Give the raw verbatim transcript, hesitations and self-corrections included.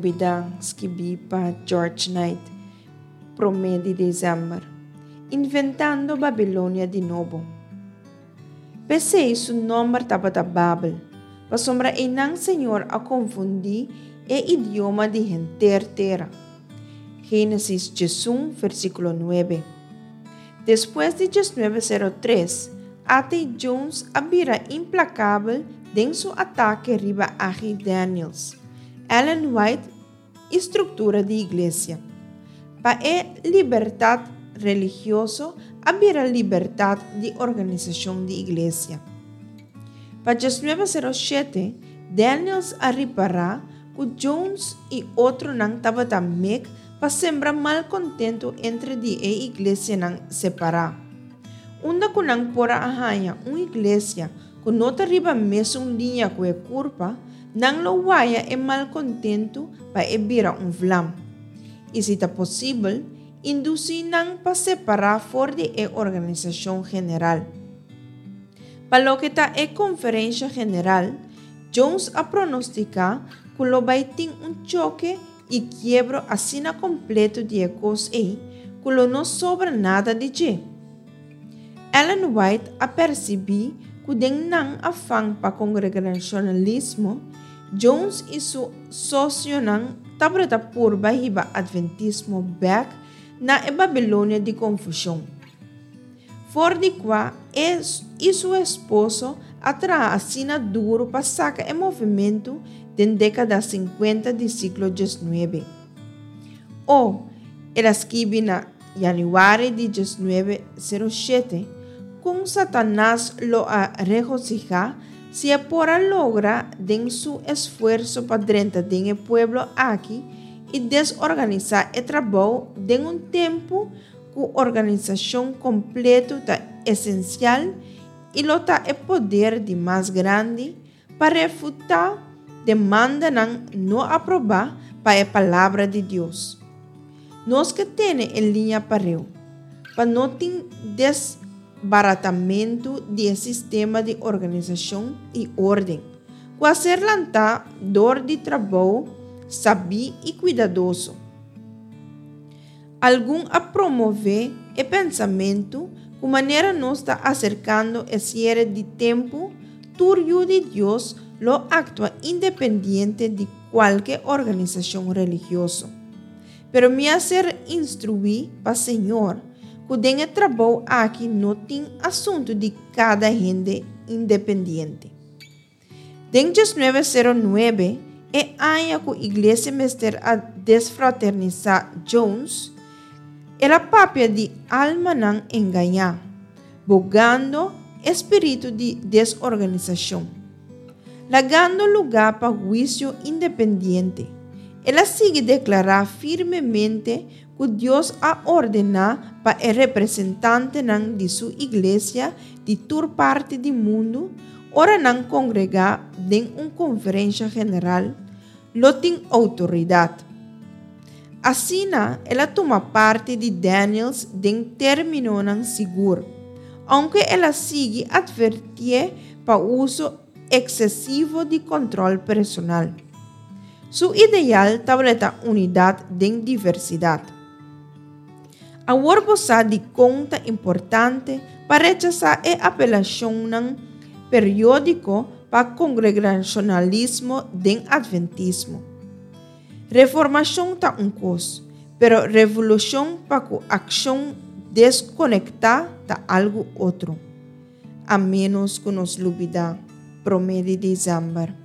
lubidang escrevi para George Knight, primeiro de dezembro, inventando Babilônia de novo. Pensei su nome estava da Babel, para sombra e não Senhor a confundir o idioma de gente terra. Gênesis um, versículo nove. Depois de dezenove zero três, até Jones habira implacável em seu ataque riba a Daniels. Ellen White, estrutura de igreja. Para a liberdade religiosa, habira liberdade de organização de igreja. Para dezenove zero sete, Daniels arribará que Jones e outro não estavam também para sembrar malcontento entre de a igreja não separar. Onda que não pora arranha uma igreja que não arriba mesmo linha com a curva, não lo vaya é malcontento para ebira um vlam. E se está possível, induzir não para separar fora de a organização general. Para lo que está a conferência general, Jones a pronosticar que lo vai ter um choque e quiebro assina completo de ecos e que lo não sobra nada de je. Ellen White a percebi que den não afang para congregacionalismo, Jones e seu sócio não tabrata por bahiba adventismo back na e Babilônia de confusão. For de qua e seu esposo atra assina duro para sacar o movimento da década cinquenta do século dezenove. O, ela escreve na januário de dezenove zero sete, com Satanás lo a regocijar se a pora logra den su esfuerzo para dentro de pueblo aqui e desorganizar o trabalho de um tempo que a organização completa está essencial e lo tá o poder de mais grande para refutar demanda não não aprovar para a palavra de Deus. Nós que temos em linha para eu, para não ter desbaratamento do sistema de organização e ordem, com a ser lançar dor de trabalho, sabi e cuidadoso. Algum a promover o pensamento com maneira nos está acercando a cierre de tempo, turbio de Deus lo actúa independiente de qualquer organização religiosa. Pero me hacer instruir para Senhor que den trabalho aqui não tem assunto de cada gente independente. Em dezenove zero nove, é ano que a igreja mestre a desfraternizar Jones, era papia de alma não enganar, bogando espírito de desorganização, lagando lugar para juízo independente. Ela sigue declarar firmemente que Deus a ordenado para o representante não de sua igreja de toda parte do mundo, ora não congregar em uma conferência general, lo tem autoridade. Assim, ela toma parte de Daniels em término não seguro, aunque ela sigue advertir para o uso excessivo de controle personal. Su ideal tableta unidade em diversidade. A worbosa de conta importante para rechazar a apelação não periódico para congregacionalismo em adventismo. Reformação está um custo, pero revolução para a ação desconectar está algo outro. A menos que nos lubida, promete dezembro.